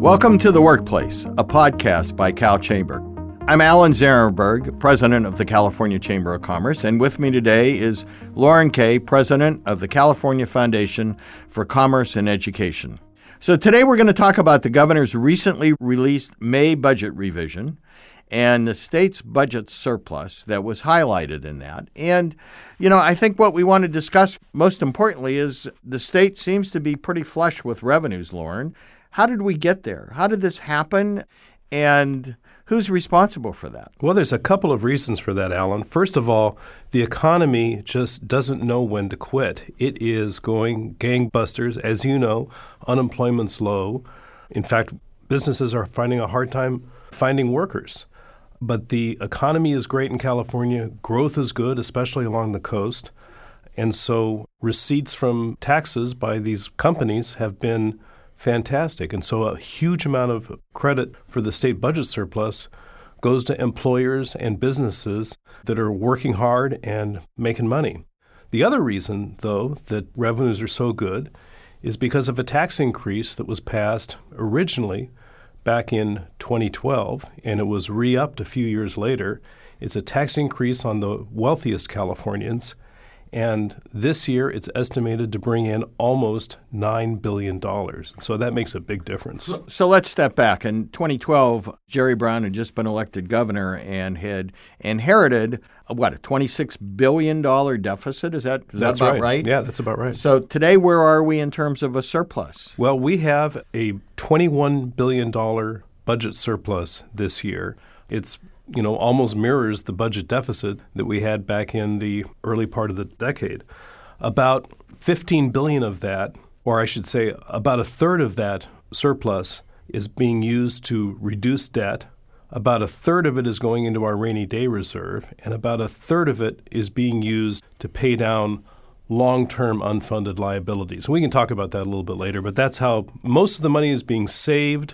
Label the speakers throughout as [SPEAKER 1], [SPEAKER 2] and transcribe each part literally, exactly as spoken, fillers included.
[SPEAKER 1] Welcome to The Workplace, a podcast by Cal Chamber. I'm Alan Zarenberg, president of the California Chamber of Commerce, and with me today is Lauren Kay, president of the California Foundation for Commerce and Education. So today we're going to talk about the governor's recently released May budget revision and the state's budget surplus that was highlighted in that. And, you know, I think what we want to discuss most importantly is the state seems to be pretty flush with revenues, Lauren. How did we get there? How did this happen? And who's responsible for that?
[SPEAKER 2] Well, there's a couple of reasons for that, Alan. First of all, the economy just doesn't know when to quit. It is going gangbusters. As you know, unemployment's low. In fact, businesses are finding a hard time finding workers. But the economy is great in California. Growth is good, especially along the coast. And so receipts from taxes by these companies have been fantastic. And so a huge amount of credit for the state budget surplus goes to employers and businesses that are working hard and making money. The other reason, though, that revenues are so good is because of a tax increase that was passed originally back in twenty twelve, and it was re-upped a few years later. It's a tax increase on the wealthiest Californians, and this year it's estimated to bring in almost nine billion dollars. So that makes a big difference.
[SPEAKER 1] So, so let's step back. In twenty twelve, Jerry Brown had just been elected governor and had inherited, a, what, a twenty-six billion dollars deficit? Is that, is
[SPEAKER 2] that's
[SPEAKER 1] that about
[SPEAKER 2] right.
[SPEAKER 1] right?
[SPEAKER 2] Yeah, that's about right.
[SPEAKER 1] So today, where are we in terms of a surplus?
[SPEAKER 2] Well, we have a twenty-one billion dollars budget surplus this year. It's you know, almost mirrors the budget deficit that we had back in the early part of the decade. About fifteen billion dollars of that, or I should say about a third of that surplus is being used to reduce debt. About a third of it is going into our rainy day reserve, and about a third of it is being used to pay down long-term unfunded liabilities. We can talk about that a little bit later, but that's how most of the money is being saved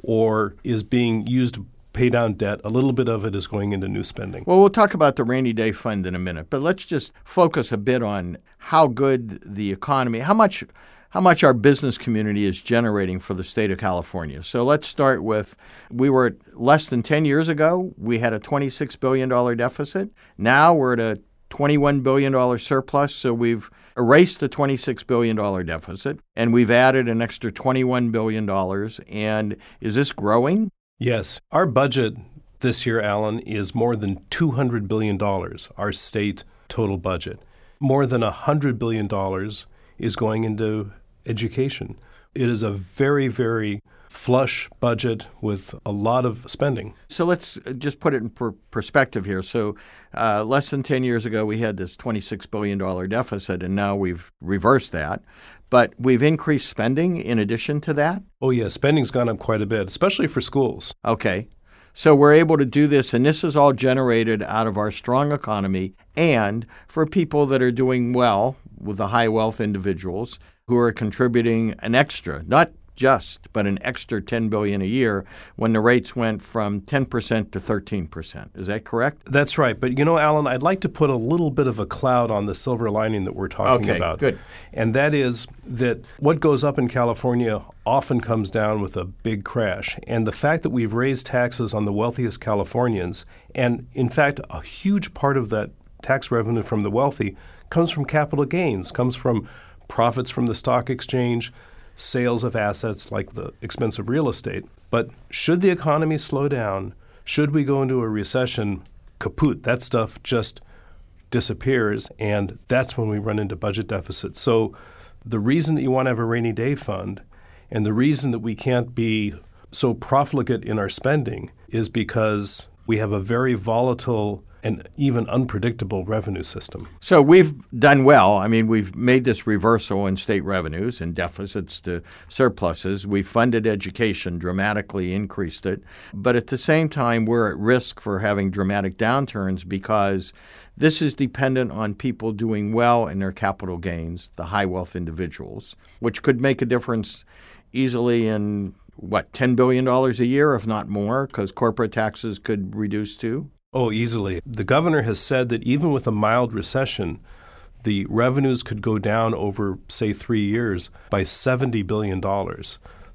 [SPEAKER 2] or is being used to pay down debt. A little bit of it is going into new spending.
[SPEAKER 1] Well, we'll talk about the rainy day fund in a minute, but let's just focus a bit on how good the economy, how much how much our business community is generating for the state of California. So let's start with, we were at less than ten years ago, we had a twenty-six billion dollars deficit. Now we're at a twenty-one billion dollars surplus, so we've erased the twenty-six billion dollars deficit, and we've added an extra twenty-one billion dollars. And is this growing?
[SPEAKER 2] Yes. Our budget this year, Alan, is more than two hundred billion dollars, our state total budget. More than one hundred billion dollars is going into education. It is a very, very flush budget with a lot of spending.
[SPEAKER 1] So let's just put it in per- perspective here. So uh, less than ten years ago, we had this twenty-six billion dollars deficit, and now we've reversed that. But we've increased spending in addition to that?
[SPEAKER 2] Oh, yeah. Spending's gone up quite a bit, especially for schools.
[SPEAKER 1] Okay. So we're able to do this, and this is all generated out of our strong economy and for people that are doing well with the high wealth individuals who are contributing an extra, not just, but an extra ten billion dollars a year when the rates went from ten percent to thirteen percent. Is that correct?
[SPEAKER 2] That's right. But, you know, Alan, I'd like to put a little bit of a cloud on the silver lining that we're talking
[SPEAKER 1] okay,
[SPEAKER 2] about.
[SPEAKER 1] Okay, good.
[SPEAKER 2] And that is that what goes up in California often comes down with a big crash. And the fact that we've raised taxes on the wealthiest Californians, and in fact, a huge part of that tax revenue from the wealthy comes from capital gains, comes from profits from the stock exchange, sales of assets like the expensive real estate. But should the economy slow down, should we go into a recession, kaput, that stuff just disappears, and that's when we run into budget deficits. So the reason that you want to have a rainy day fund and the reason that we can't be so profligate in our spending is because we have a very volatile and even unpredictable revenue system.
[SPEAKER 1] So we've done well. I mean, we've made this reversal in state revenues and deficits to surpluses. We funded education, dramatically increased it. But at the same time, we're at risk for having dramatic downturns because this is dependent on people doing well in their capital gains, the high wealth individuals, which could make a difference easily in, what, ten billion dollars a year, if not more, because corporate taxes could reduce too?
[SPEAKER 2] Oh, easily. The governor has said that even with a mild recession, the revenues could go down over, say, three years by seventy billion dollars.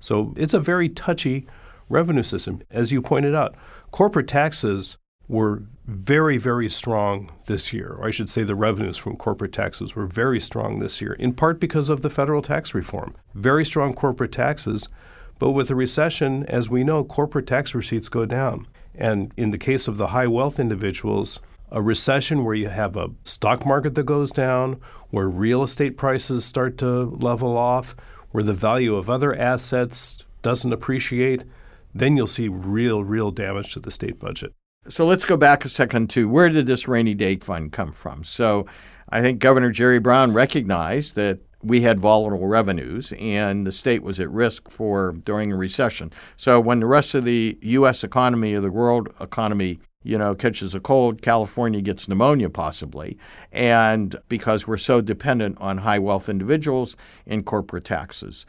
[SPEAKER 2] So it's a very touchy revenue system. As you pointed out, corporate taxes were very, very strong this year, or I should say the revenues from corporate taxes were very strong this year, in part because of the federal tax reform. Very strong corporate taxes, but with a recession, as we know, corporate tax receipts go down. And in the case of the high wealth individuals, a recession where you have a stock market that goes down, where real estate prices start to level off, where the value of other assets doesn't appreciate, then you'll see real, real damage to the state budget.
[SPEAKER 1] So let's go back a second to where did this rainy day fund come from? So I think Governor Jerry Brown recognized that we had volatile revenues and the state was at risk for during a recession. So when the rest of the U S economy or the world economy, you know, catches a cold, California gets pneumonia possibly, and because we're so dependent on high wealth individuals and corporate taxes.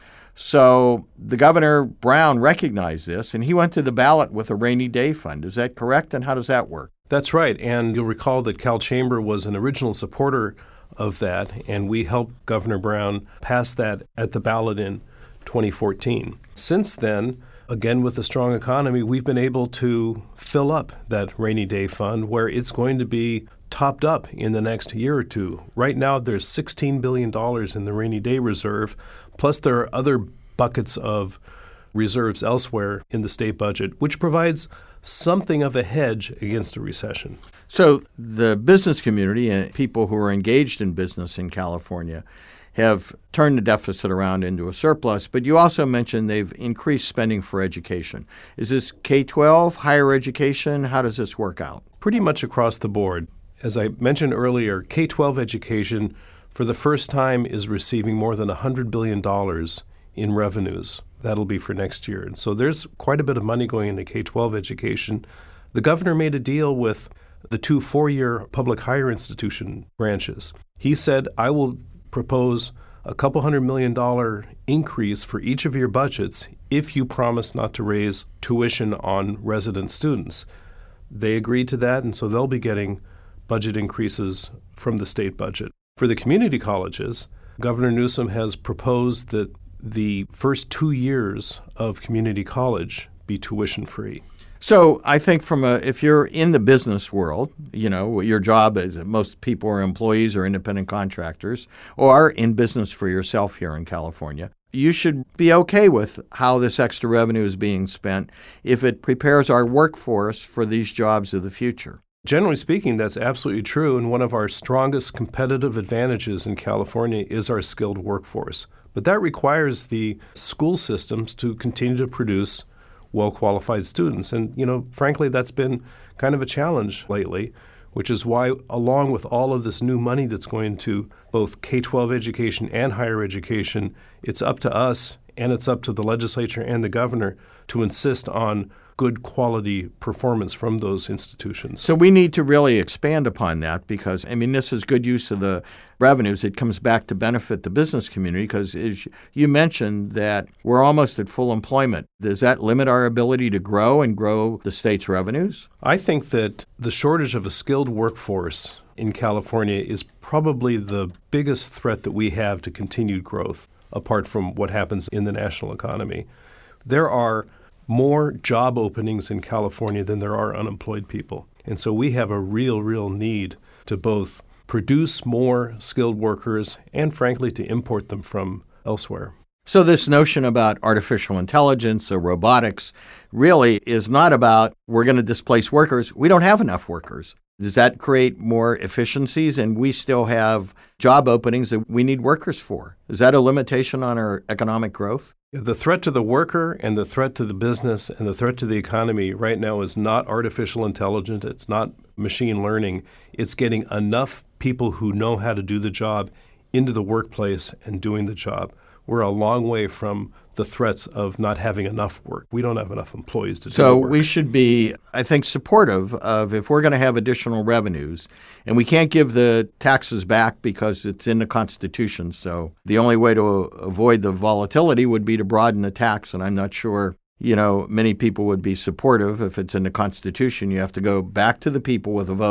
[SPEAKER 1] So the Governor Brown recognized this, and he went to the ballot with a rainy day fund. Is that correct, and how does that work?
[SPEAKER 2] That's right, and you'll recall that Cal Chamber was an original supporter of that, and we helped Governor Brown pass that at the ballot in twenty fourteen. Since then, again, with the strong economy, we've been able to fill up that rainy day fund where it's going to be topped up in the next year or two. Right now, there's sixteen billion dollars in the rainy day reserve, plus there are other buckets of reserves elsewhere in the state budget, which provides something of a hedge against a recession.
[SPEAKER 1] So the business community and people who are engaged in business in California have turned the deficit around into a surplus, but you also mentioned they've increased spending for education. Is this K twelve, higher education? How does this work out?
[SPEAKER 2] Pretty much across the board. As I mentioned earlier, K twelve education for the first time is receiving more than one hundred billion dollars in revenues. That'll be for next year. And so there's quite a bit of money going into K twelve education. The governor made a deal with the two four-year public higher institution branches. He said, I will propose a couple hundred million dollar increase for each of your budgets if you promise not to raise tuition on resident students. They agreed to that, and so they'll be getting budget increases from the state budget. For the community colleges, Governor Newsom has proposed that the first two years of community college be tuition-free.
[SPEAKER 1] So I think from a, if you're in the business world, you know, your job is, most people are employees or independent contractors or are in business for yourself here in California, you should be okay with how this extra revenue is being spent if it prepares our workforce for these jobs of the future.
[SPEAKER 2] Generally speaking, that's absolutely true, and one of our strongest competitive advantages in California is our skilled workforce. But that requires the school systems to continue to produce well-qualified students. And, you know, frankly, that's been kind of a challenge lately, which is why, along with all of this new money that's going to both K twelve education and higher education, it's up to us and it's up to the legislature and the governor to insist on good quality performance from those institutions.
[SPEAKER 1] So we need to really expand upon that because, I mean, this is good use of the revenues. It comes back to benefit the business community because as you mentioned that we're almost at full employment. Does that limit our ability to grow and grow the state's revenues?
[SPEAKER 2] I think that the shortage of a skilled workforce in California is probably the biggest threat that we have to continued growth, apart from what happens in the national economy. There are more job openings in California than there are unemployed people. And so we have a real, real need to both produce more skilled workers and, frankly, to import them from elsewhere.
[SPEAKER 1] So this notion about artificial intelligence or robotics really is not about we're going to displace workers. We don't have enough workers. Does that create more efficiencies and we still have job openings that we need workers for? Is that a limitation on our economic growth?
[SPEAKER 2] The threat to the worker and the threat to the business and the threat to the economy right now is not artificial intelligence. It's not machine learning. It's getting enough people who know how to do the job into the workplace and doing the job. We're a long way from the threats of not having enough work. We don't have enough employees to do
[SPEAKER 1] so
[SPEAKER 2] the work.
[SPEAKER 1] So we should be, I think, supportive of if we're going to have additional revenues, and we can't give the taxes back because it's in the Constitution. So the only way to avoid the volatility would be to broaden the tax, and I'm not sure, you know, many people would be supportive if it's in the Constitution. You have to go back to the people with a vote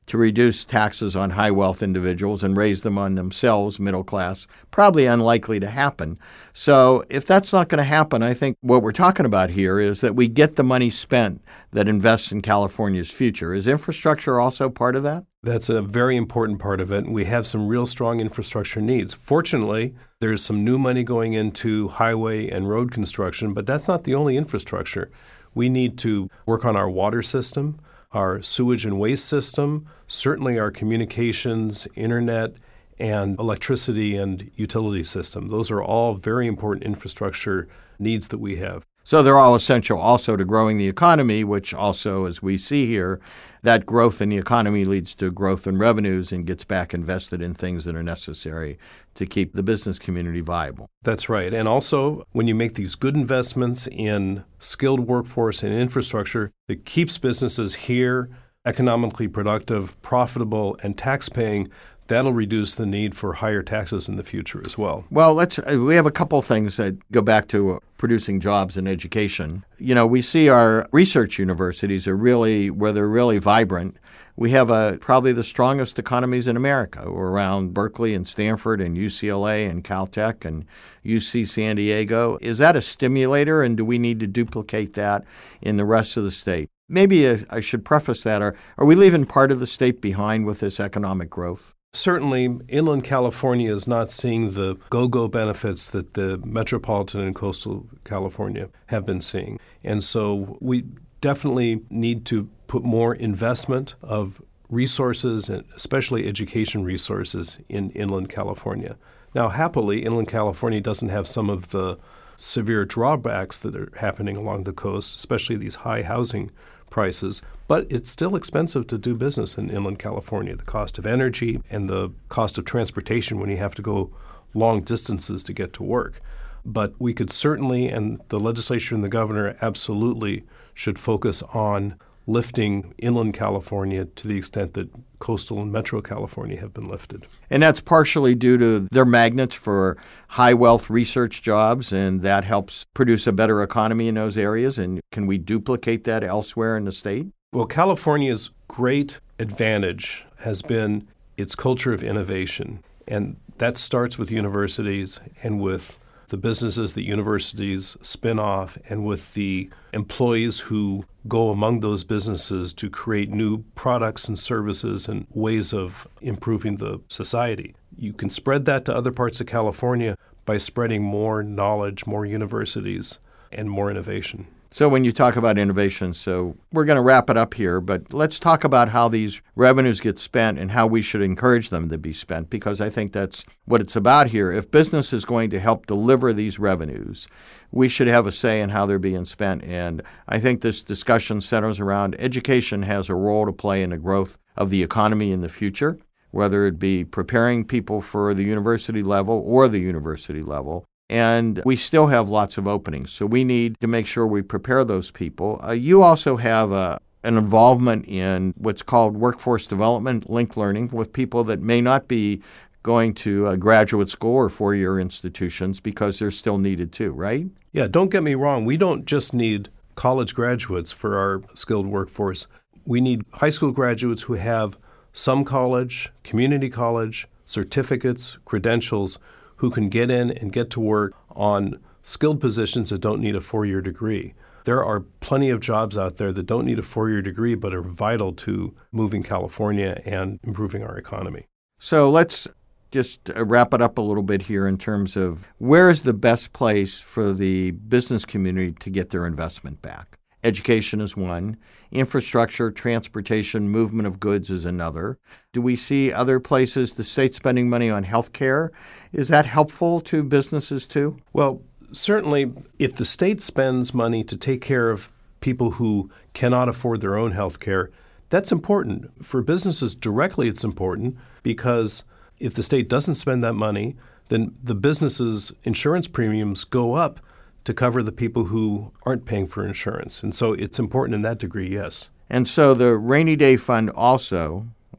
[SPEAKER 1] to reduce taxes on high wealth individuals and raise them on themselves, middle class, probably unlikely to happen. So if that's not going to happen, I think what we're talking about here is that we get the money spent that invests in California's future. Is infrastructure also part of that?
[SPEAKER 2] That's a very important part of it. We have some real strong infrastructure needs. Fortunately, there's some new money going into highway and road construction, but that's not the only infrastructure. We need to work on our water system, our sewage and waste system, certainly our communications, internet, and electricity and utility system. Those are all very important infrastructure needs that we have.
[SPEAKER 1] So they're all essential also to growing the economy, which also, as we see here, that growth in the economy leads to growth in revenues and gets back invested in things that are necessary to keep the business community viable.
[SPEAKER 2] That's right. And also, when you make these good investments in skilled workforce and infrastructure, it keeps businesses here, economically productive, profitable, and tax-paying. That'll reduce the need for higher taxes in the future as well.
[SPEAKER 1] Well, let's. We have a couple of things that go back to producing jobs and education. You know, we see our research universities are really, where they're really vibrant. We have a, probably the strongest economies in America around Berkeley and Stanford and U C L A and Caltech and U C San Diego. Is that a stimulator, and do we need to duplicate that in the rest of the state? Maybe I should preface that. Are, are we leaving part of the state behind with this economic growth?
[SPEAKER 2] Certainly, inland California is not seeing the go-go benefits that the metropolitan and coastal California have been seeing. And so we definitely need to put more investment of resources, and especially education resources, in inland California. Now, happily, inland California doesn't have some of the severe drawbacks that are happening along the coast, especially these high housing prices, but it's still expensive to do business in inland California. The cost of energy and the cost of transportation when you have to go long distances to get to work. But we could certainly, and the legislature and the governor absolutely should focus on lifting inland California to the extent that coastal and metro California have been lifted.
[SPEAKER 1] And that's partially due to their magnets for high wealth research jobs, and that helps produce a better economy in those areas. And can we duplicate that elsewhere in the state?
[SPEAKER 2] Well, California's great advantage has been its culture of innovation, and that starts with universities and with the businesses that universities spin off and with the employees who go among those businesses to create new products and services and ways of improving the society. You can spread that to other parts of California by spreading more knowledge, more universities, and more innovation.
[SPEAKER 1] So when you talk about innovation, so we're going to wrap it up here, but let's talk about how these revenues get spent and how we should encourage them to be spent, because I think that's what it's about here. If business is going to help deliver these revenues, we should have a say in how they're being spent. And I think this discussion centers around education has a role to play in the growth of the economy in the future, whether it be preparing people for the university level or the university level. And we still have lots of openings, so we need to make sure we prepare those people. Uh, you also have a, an involvement in what's called workforce development, linked learning, with people that may not be going to a graduate school or four-year institutions because they're still needed too, right?
[SPEAKER 2] Yeah, don't get me wrong. We don't just need college graduates for our skilled workforce. We need high school graduates who have some college, community college, certificates, credentials, who can get in and get to work on skilled positions that don't need a four-year degree. There are plenty of jobs out there that don't need a four-year degree but are vital to moving California and improving our economy.
[SPEAKER 1] So let's just wrap it up a little bit here in terms of where is the best place for the business community to get their investment back. Education is one. Infrastructure, transportation, movement of goods is another. Do we see other places, the state spending money on health care? Is that helpful to businesses too?
[SPEAKER 2] Well, certainly if the state spends money to take care of people who cannot afford their own health care, that's important. For businesses directly, it's important because if the state doesn't spend that money, then the business's insurance premiums go up to cover the people who aren't paying for insurance. And so it's important in that degree, yes.
[SPEAKER 1] And so the rainy day fund also,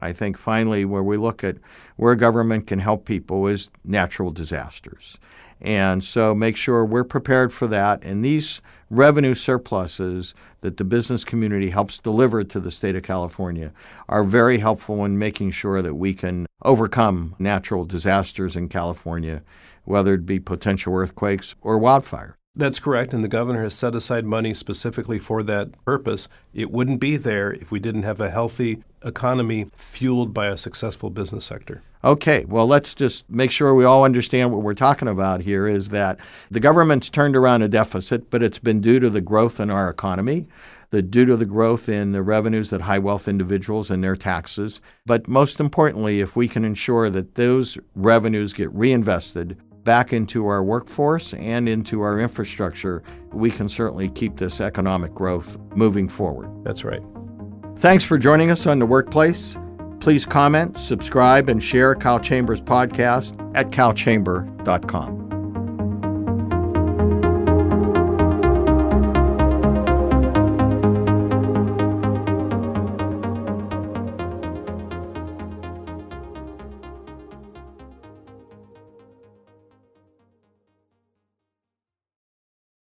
[SPEAKER 1] I think finally where we look at where government can help people is natural disasters. And so make sure we're prepared for that. And these revenue surpluses that the business community helps deliver to the state of California are very helpful in making sure that we can overcome natural disasters in California, whether it be potential earthquakes or wildfire.
[SPEAKER 2] That's correct, and the governor has set aside money specifically for that purpose. It wouldn't be there if we didn't have a healthy economy fueled by a successful business sector.
[SPEAKER 1] Okay, well, let's just make sure we all understand what we're talking about here is that the government's turned around a deficit, but it's been due to the growth in our economy, the due to the growth in the revenues that high-wealth individuals and their taxes. But most importantly, if we can ensure that those revenues get reinvested back into our workforce and into our infrastructure, we can certainly keep this economic growth moving forward.
[SPEAKER 2] That's right.
[SPEAKER 1] Thanks for joining us on The Workplace. Please comment, subscribe, and share Cal Chamber's podcast at cal chamber dot com.